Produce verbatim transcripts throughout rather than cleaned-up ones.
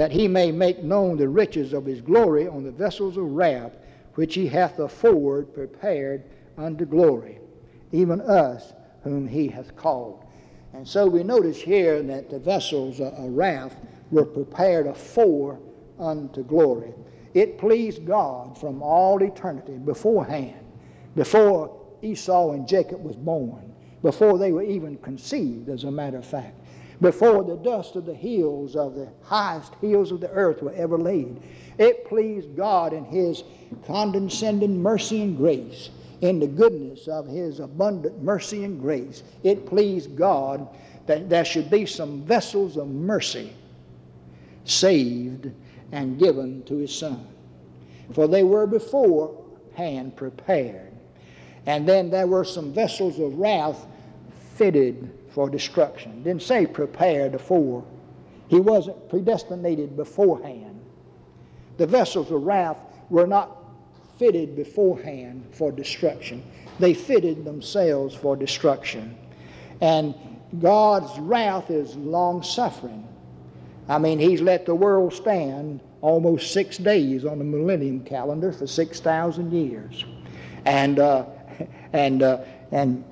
that he may make known the riches of his glory on the vessels of wrath, which he hath afore prepared unto glory, even us whom he hath called. And so we notice here that the vessels of wrath were prepared afore unto glory. It pleased God from all eternity beforehand, before Esau and Jacob was born, before they were even conceived, as a matter of fact, before the dust of the hills of the highest hills of the earth were ever laid. It pleased God in his condescending mercy and grace, in the goodness of his abundant mercy and grace. It pleased God that there should be some vessels of mercy saved and given to his Son. For they were beforehand prepared. And then there were some vessels of wrath fitted for destruction. Didn't say prepared afore. He wasn't predestinated beforehand. The vessels of wrath were not fitted beforehand for destruction. They fitted themselves for destruction. And God's wrath is long-suffering. I mean, he's let the world stand almost six days on the millennium calendar for six thousand years. And, uh, and, uh, and,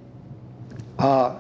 uh,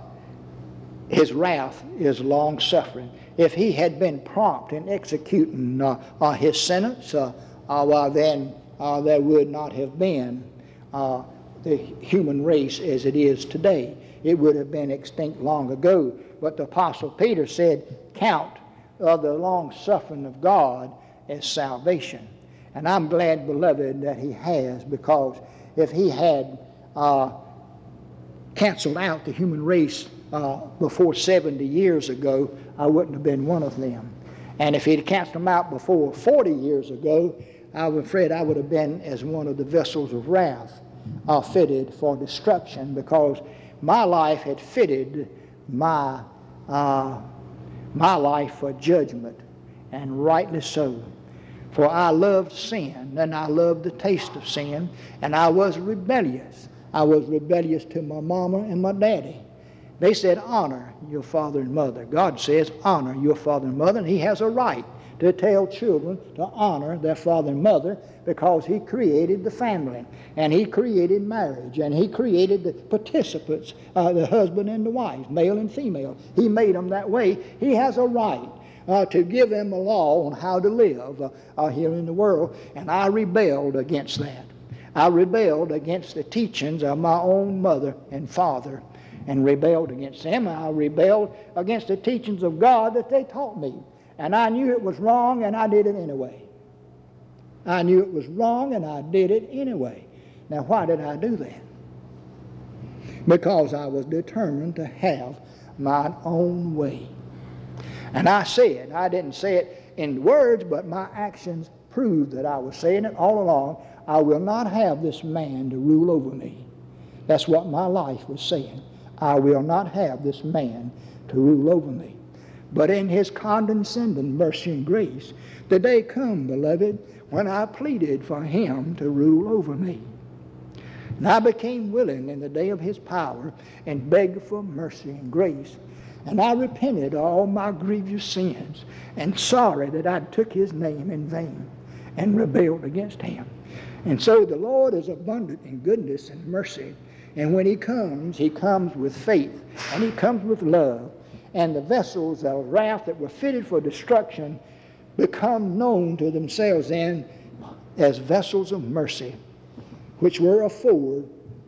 his wrath is long-suffering. If he had been prompt in executing uh, uh, his sentence, uh, uh, well, then uh, there would not have been uh, the human race as it is today. It would have been extinct long ago. But the Apostle Peter said, count uh, the long-suffering of God as salvation. And I'm glad, beloved, that he has, because if he had uh, canceled out the human race Uh, before seventy years ago, I wouldn't have been one of them. And if he'd canceled them out before forty years ago, I'm afraid I would have been as one of the vessels of wrath uh, fitted for destruction, because my life had fitted my, uh, my life for judgment, and rightly so. For I loved sin, and I loved the taste of sin, and I was rebellious. I was rebellious to my mama and my daddy. They said, honor your father and mother. God says, honor your father and mother, and he has a right to tell children to honor their father and mother, because he created the family, and he created marriage, and he created the participants, uh, the husband and the wife, male and female. He made them that way. He has a right uh, to give them a law on how to live uh, uh, here in the world, and I rebelled against that. I rebelled against the teachings of my own mother and father, and rebelled against them. I rebelled against the teachings of God that they taught me. And I knew it was wrong, and I did it anyway. I knew it was wrong, and I did it anyway. Now, why did I do that? Because I was determined to have my own way. And I said, I didn't say it in words, but my actions proved that I was saying it all along. I will not have this man to rule over me. That's what my life was saying. I will not have this man to rule over me. But in his condescending mercy and grace, the day come, beloved, when I pleaded for him to rule over me. And I became willing in the day of his power, and begged for mercy and grace. And I repented of all my grievous sins, and sorry that I took his name in vain, and rebelled against him. And so the Lord is abundant in goodness and mercy. And when he comes, he comes with faith, and he comes with love. And the vessels of wrath that were fitted for destruction become known to themselves then as vessels of mercy, which were afore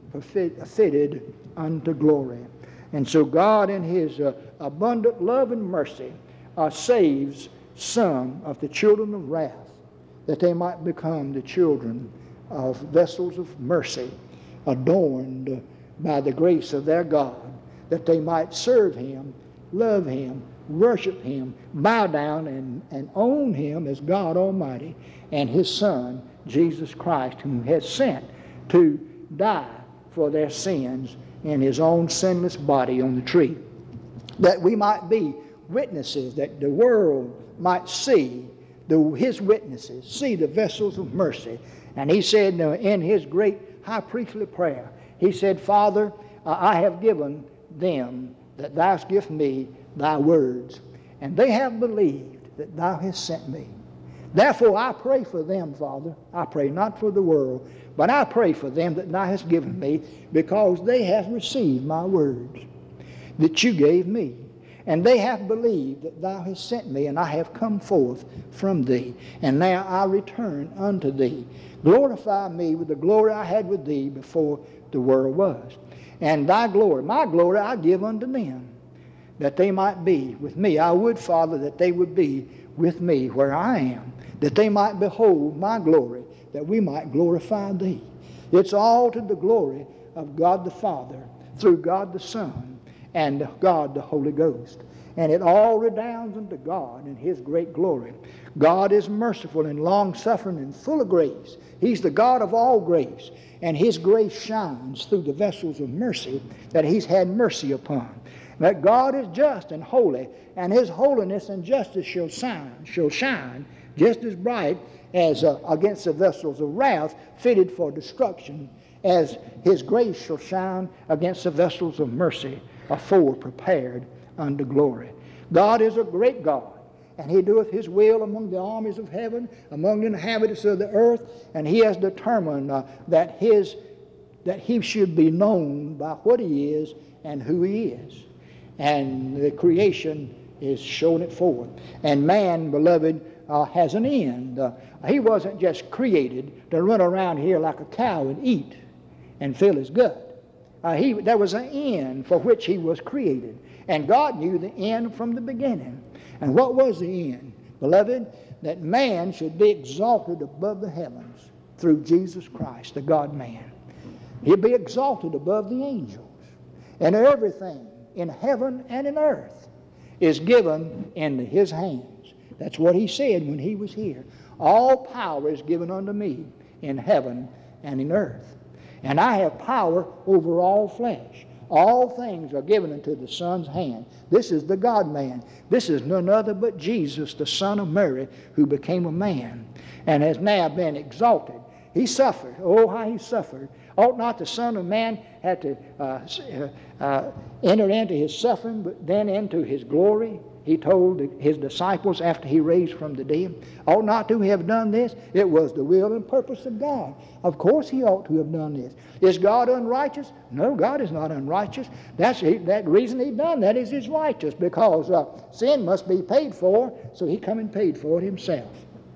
fitted unto glory. And so God, in his uh, abundant love and mercy, uh, saves some of the children of wrath, that they might become the children of vessels of mercy, adorned by the grace of their God, that they might serve him, love him, worship him, bow down and, and own him as God Almighty, and his Son, Jesus Christ, whom he has sent to die for their sins in his own sinless body on the tree, that we might be witnesses, that the world might see the, his witnesses, see the vessels of mercy. And he said in his great high priestly prayer, he said, Father, uh, I have given them that thou hast given me thy words, and they have believed, that thou hast sent me. Therefore I pray for them, Father. I pray not for the world, but I pray for them that thou hast given me, because they have received my words that you gave me. And they have believed that thou hast sent me, and I have come forth from thee. And now I return unto thee. Glorify me with the glory I had with thee before the world was. And thy glory, my glory, I give unto them, that they might be with me. I would, Father, that they would be with me where I am, that they might behold my glory, that we might glorify thee. It's all to the glory of God the Father, through God the Son, and God the Holy Ghost. And it all redounds unto God in his great glory. God is merciful and long-suffering and full of grace. He's the God of all grace, and his grace shines through the vessels of mercy that he's had mercy upon. That God is just and holy, and his holiness and justice shall shine, shall shine just as bright as uh, against the vessels of wrath fitted for destruction, as his grace shall shine against the vessels of mercy afore prepared unto glory. God is a great God, and he doeth his will among the armies of heaven, among the inhabitants of the earth, and he has determined uh, that his that he should be known by what he is and who he is. And the creation is showing it forth. And man, beloved, uh, has an end. Uh, he wasn't just created to run around here like a cow and eat and fill his gut. Uh, he, there was an end for which he was created. And God knew the end from the beginning. And what was the end? Beloved, that man should be exalted above the heavens through Jesus Christ, the God-man. He'll be exalted above the angels. And everything in heaven and in earth is given into his hands. That's what he said when he was here. All power is given unto me in heaven and in earth. And I have power over all flesh. All things are given into the Son's hand. This is the God-man. This is none other but Jesus, the Son of Mary, who became a man and has now been exalted. He suffered. Oh, how he suffered. Ought not the Son of Man have to uh, uh, enter into his suffering, but then into his glory? He told his disciples after he raised from the dead. Ought not to have done this? It was the will and purpose of God. Of course he ought to have done this. Is God unrighteous? No, God is not unrighteous. That's that reason he done that is he's righteous, because uh, sin must be paid for, so he come and paid for it himself.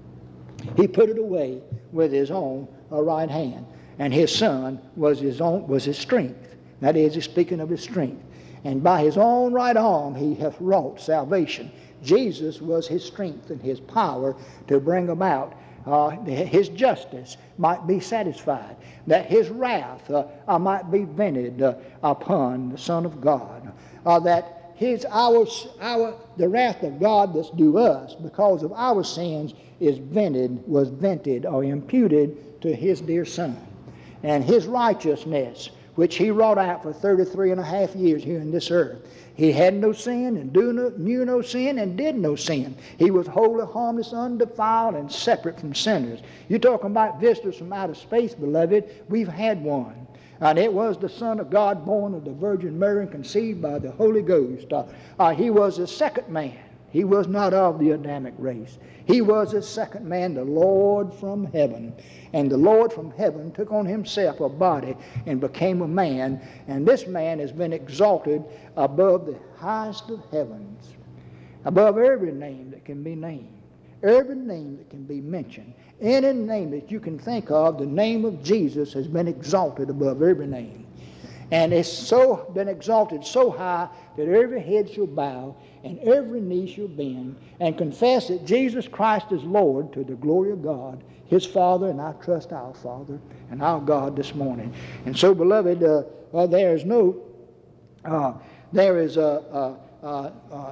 He put it away with his own uh, right hand. And his Son was his own was his strength. That is, he's speaking of his strength. And by his own right arm he hath wrought salvation. Jesus was his strength and his power to bring about uh, his justice might be satisfied, that his wrath uh, uh, might be vented uh, upon the Son of God, uh, that his our our the wrath of God that's due us because of our sins is vented was vented or imputed to his dear Son. And his righteousness, which he wrought out for thirty-three and a half years here in this earth. He had no sin and do no, knew no sin and did no sin. He was wholly harmless, undefiled, and separate from sinners. You're talking about visitors from outer space, beloved. We've had one. And it was the Son of God, born of the Virgin Mary and conceived by the Holy Ghost. Uh, uh, he was the second man. He was not of the Adamic race. He was the second man, the Lord from heaven. And the Lord from heaven took on himself a body and became a man. And this man has been exalted above the highest of heavens, above every name that can be named, every name that can be mentioned. Any name that you can think of, the name of Jesus has been exalted above every name. And it's so been exalted so high that every head shall bow and every knee shall bend and confess that Jesus Christ is Lord, to the glory of God, his Father, and I trust our Father and our God this morning. And so, beloved, uh, uh, there is no, uh, there is a, uh, uh, uh,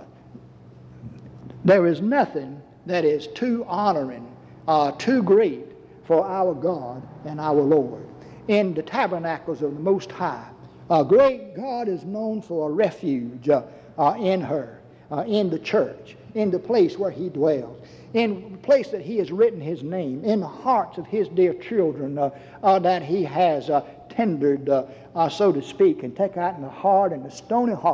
there is nothing that is too honoring, uh, too great for our God and our Lord. In the tabernacles of the Most High, a great God is known for a refuge uh, uh, in her, uh, in the church, in the place where he dwells, in the place that he has written his name, in the hearts of his dear children uh, uh, that he has uh, tendered, uh, uh, so to speak, and take out in the hard and the stony heart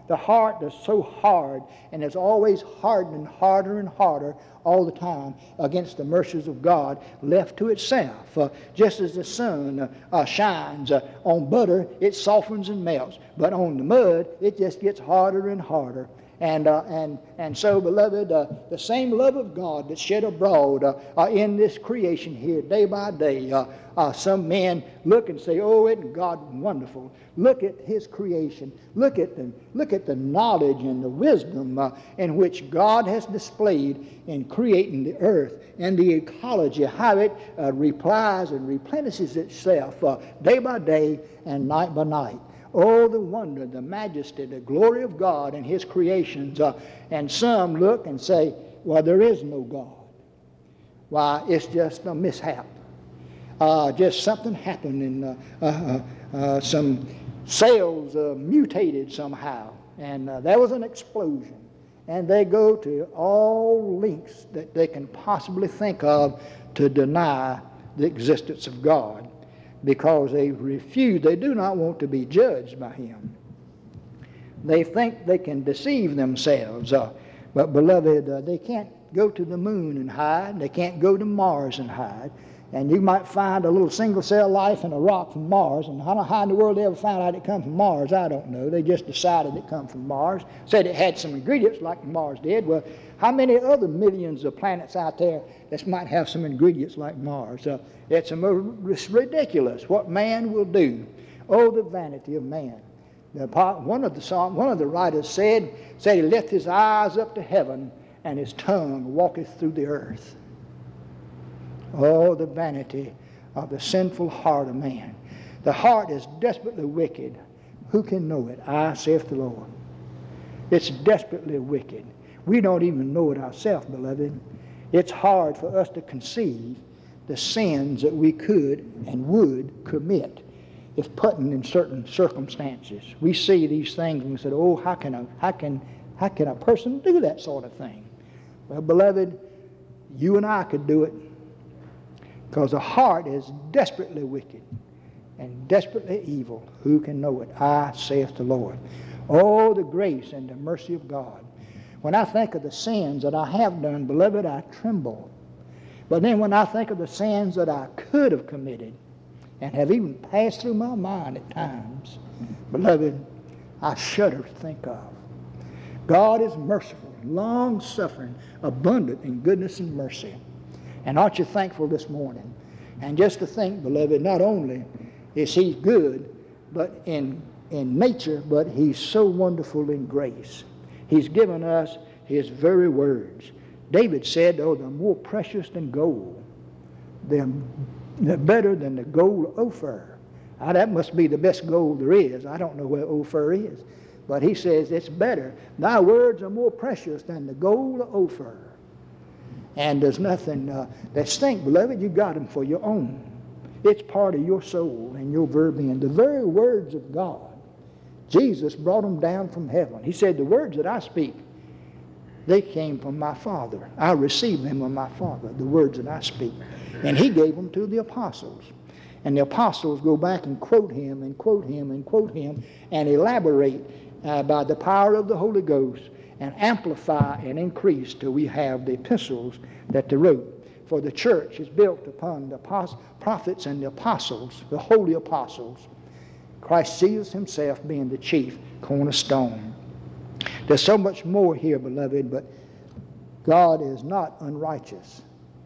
The heart is so hard, and it's always hardening harder and harder all the time against the mercies of God, left to itself. Uh, just as the sun uh, uh, shines uh, on butter, it softens and melts, but on the mud, it just gets harder and harder. And, uh, and, and so, beloved, uh, the same love of God that's shed abroad uh, uh, in this creation here day by day. Uh, uh, some men look and say, oh, isn't God wonderful? Look at His creation. Look at the, look at the knowledge and the wisdom uh, in which God has displayed in creating the earth and the ecology, how it uh, replies and replenishes itself uh, day by day and night by night. Oh, the wonder, the majesty, the glory of God and His creations. Uh, and some look and say, well, there is no God. Why, it's just a mishap. Uh, just something happened and uh, uh, uh, some cells uh, mutated somehow. And uh, there was an explosion. And they go to all lengths that they can possibly think of to deny the existence of God, because they refuse, they do not want to be judged by Him. They think they can deceive themselves. Uh, but, beloved, uh, they can't go to the moon and hide. They can't go to Mars and hide. And you might find a little single-cell life in a rock from Mars, and I don't know how in the world they ever found out it come from Mars. I don't know. They just decided it come from Mars, said it had some ingredients like Mars did. Well, how many other millions of planets out there that might have some ingredients like Mars? Uh, it's, a, it's ridiculous what man will do. Oh, the vanity of man. The, one of the song, one of the writers said, said he lift his eyes up to heaven, and his tongue walketh through the earth. Oh, the vanity of the sinful heart of man. The heart is desperately wicked. Who can know it? I, saith the Lord. It's desperately wicked. We don't even know it ourselves, beloved. It's hard for us to conceive the sins that we could and would commit if put in certain circumstances. We see these things and we say, oh, how can a, how can, how can a person do that sort of thing? Well, beloved, you and I could do it, because the heart is desperately wicked and desperately evil. Who can know it? I, saith the Lord. Oh, the grace and the mercy of God. When I think of the sins that I have done, beloved, I tremble. But then when I think of the sins that I could have committed and have even passed through my mind at times, beloved, I shudder to think of. God is merciful, long-suffering, abundant in goodness and mercy. And aren't you thankful this morning? And just to think, beloved, not only is He good, but in, in nature, but He's so wonderful in grace. He's given us His very words. David said, oh, they're more precious than gold. They're, they're better than the gold of Ophir. Now, that must be the best gold there is. I don't know where Ophir is. But he says it's better. Thy words are more precious than the gold of Ophir. And there's nothing uh, that stink, beloved. You got them for your own. It's part of your soul and your very being. The very words of God, Jesus brought them down from heaven. He said, the words that I speak, they came from my Father. I received them from my Father, the words that I speak. And He gave them to the apostles. And the apostles go back and quote Him and quote Him and quote Him and elaborate uh, by the power of the Holy Ghost and amplify and increase till we have the epistles that they wrote. For the church is built upon the prophets and the apostles, the holy apostles, Christ Jesus Himself being the chief cornerstone. There's so much more here, beloved, but God is not unrighteous.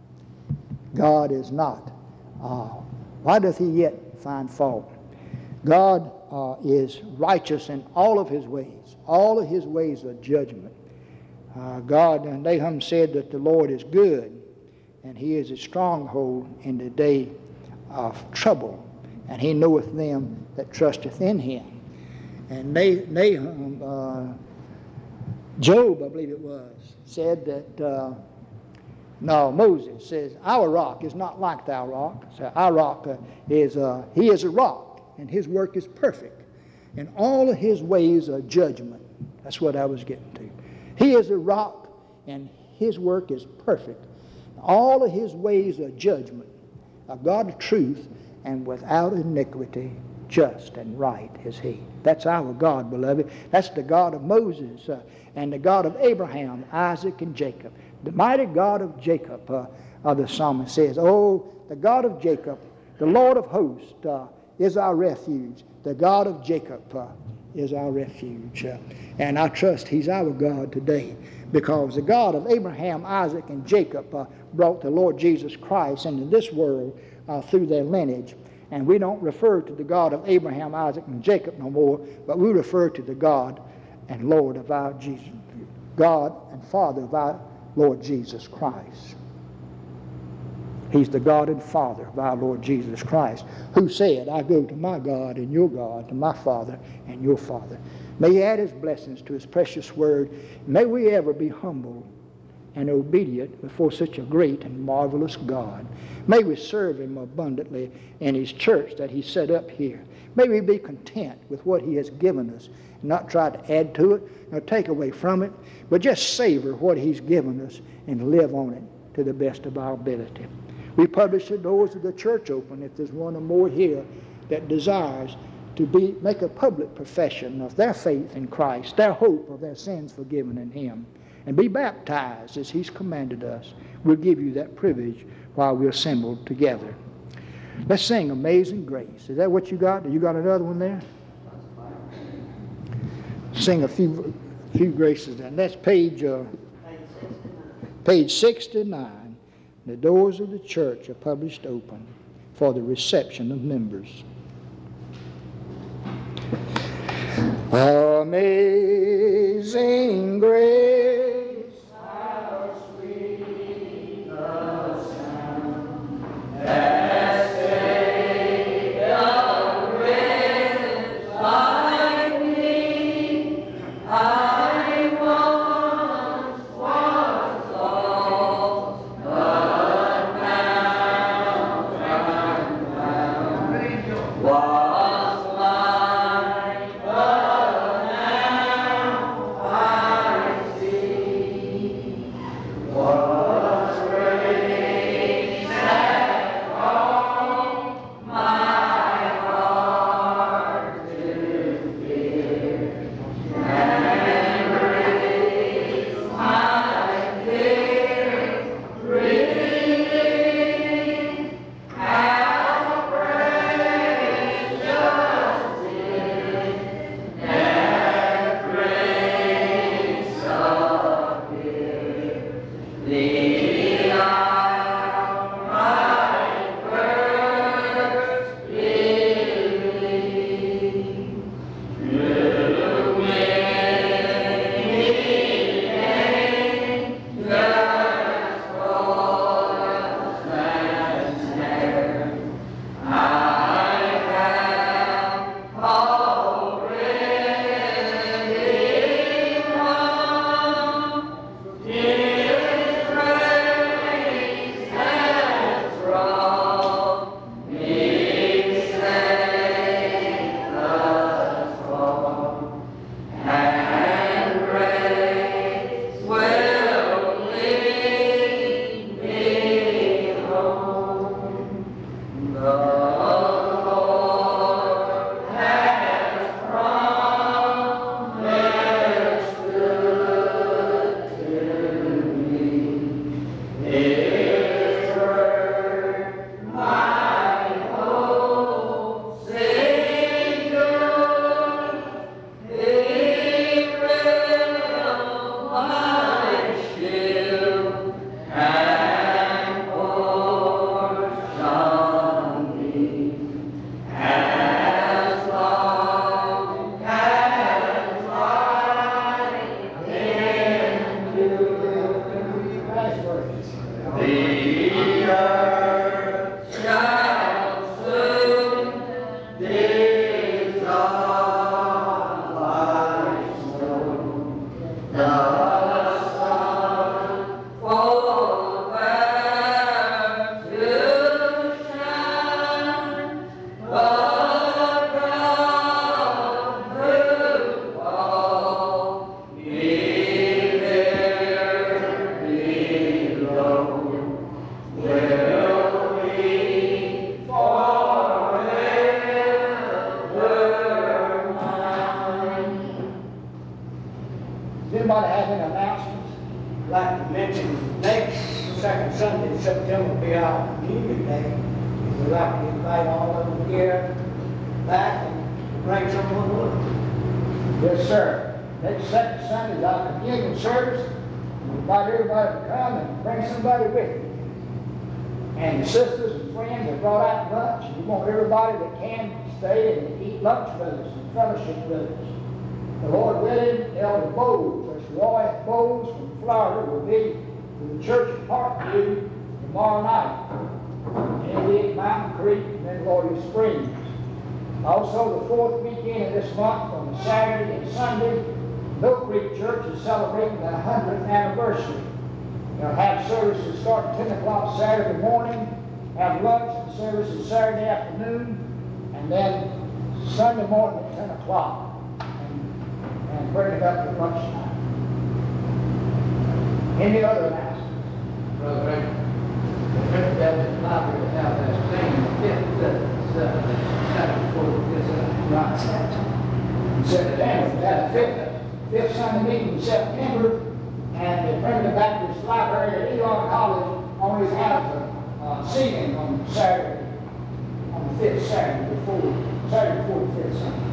God is not. Uh, why doth He yet find fault? God uh, is righteous in all of His ways. All of His ways are judgment. Uh, God, and Nahum said that the Lord is good, and He is a stronghold in the day of trouble, and He knoweth them that trusteth in Him. And Nahum, uh, Job, I believe it was, said that, uh, no, Moses says, our rock is not like thy rock. So our rock uh, is, uh, He is a rock, and His work is perfect. And all of His ways are judgment. That's what I was getting to. He is a rock, and His work is perfect. All of His ways are judgment, a God of truth, and without iniquity, just and right is he. That's our God, beloved. That's the God of Moses uh, and the God of Abraham, Isaac, and Jacob. The mighty God of Jacob, uh, uh, the psalmist says, oh, the God of Jacob, the Lord of hosts, uh, is our refuge. The God of Jacob uh, is our refuge. Uh, and I trust he's our God today, because the God of Abraham, Isaac, and Jacob uh, brought the Lord Jesus Christ into this world uh, through their lineage. And we don't refer to the God of Abraham, Isaac, and Jacob no more, but we refer to the God and Lord of our Jesus, God and Father of our Lord Jesus Christ. He's the God and Father of our Lord Jesus Christ, who said, I go to my God and your God, to my Father and your Father. May he add his blessings to his precious word. May we ever be humble and obedient before such a great and marvelous God. May we serve him abundantly in his church that he set up here. May we be content with what he has given us, and not try to add to it or take away from it, but just savor what he's given us and live on it to the best of our ability. We publish the doors of the church open if there's one or more here that desires to be make a public profession of their faith in Christ, their hope of their sins forgiven in him, and be baptized as he's commanded us. We'll give you that privilege while we're assembled together. Let's sing Amazing Grace. Is that what you got? You got another one there? Sing a few few graces, and that's page uh, page sixty-nine. The doors of the church are published open for the reception of members. Amazing grace, how sweet the sound that saved a wretch like me. I once was lost, but now I'm found. Was blind, but now I see. September will be our communion day. We'd like to invite all of them here back and bring someone with them. Yes, sir. Next second Sunday is our communion service. We invite everybody to come and bring somebody with you. And the sisters and friends have brought out lunch, and we want everybody that can stay and eat lunch with us and fellowship with us. The Lord willing, Elder Bowles, that's Roy Bowles from Florida, will be to the church at Parkview tomorrow night. And we'll be at Mountain Creek and then Laurel Springs. Also, the fourth weekend of this month, on Saturday and Sunday, Mill Creek Church is celebrating the hundredth anniversary. They'll have services start at ten o'clock Saturday morning, have lunch and services Saturday afternoon, and then Sunday morning at ten o'clock, and, and bring it up at lunchtime. Any other announcements? Brother Ray, the Fifth Baptist Library will have that same fifth, seventh, seventh, fourth, fifth, Right. In September, we have the fifth, fifth Sunday meeting in September, and the Primitive Baptist Library at Elon College always has a uh, singing on Saturday, on the fifth Saturday before, Saturday before the fifth Sunday.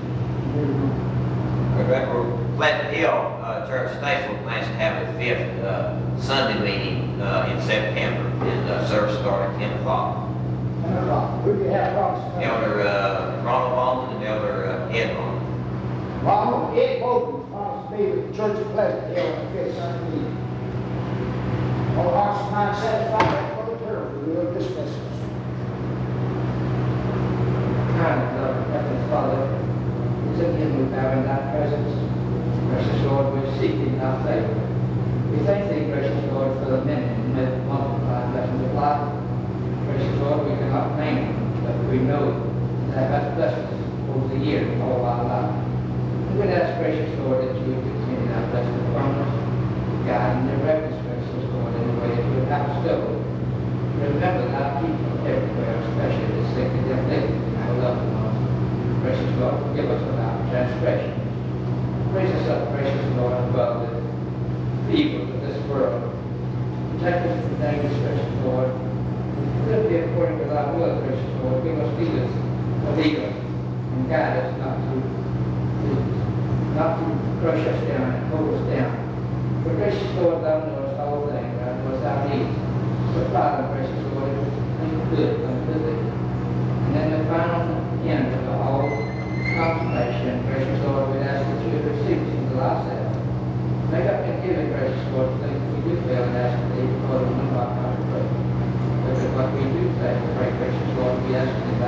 We're Pleasant Hill uh, Church Statesville plans to have its fifth uh, Sunday meeting uh, in September. And uh, service starting at ten o'clock. ten o'clock. Who do you have, Ross? Elder uh, Ronald Bowman and Elder uh, Ed Bowman. Ronald Ed Bowman promised to be with the Church of Pleasant Hill on the fifth Sunday meeting. All hearts and minds satisfied for the prayer, we will dismiss us. kind of love, Heavenly Father, is again we bow in thy presence. Precious Lord, we're seeking thy favor. We thank thee, gracious Lord, for the many and many multiplied blessings of life. Gracious Lord, we cannot name them, but we know that thou hast blessed us over the years of all our life. We would ask, gracious Lord, that you would continue thy blessing upon us, guide and direct us, gracious Lord, in the way that you would have us go. Remember thy people everywhere, especially the sick and the afflicted, and our loved ones. Gracious Lord, forgive us of our transgressions. Raise us up, gracious Lord, above the evils of this world. Protect us from dangers, gracious Lord. Let it be according to thy will, gracious Lord. Give us leaders of eagles and guide us not to, to not to crush us down and hold us down. For gracious Lord, thou knowest all things, thou knowest our needs. So Father, gracious Lord, think good unto thee. And then the final end of the whole contemplation, gracious Lord, we ask that you would receive us into ourselves. Make up and give it, gracious Lord, things we do fail and ask thee because of one of our consecration. But what we do say, we pray, gracious Lord, we ask thee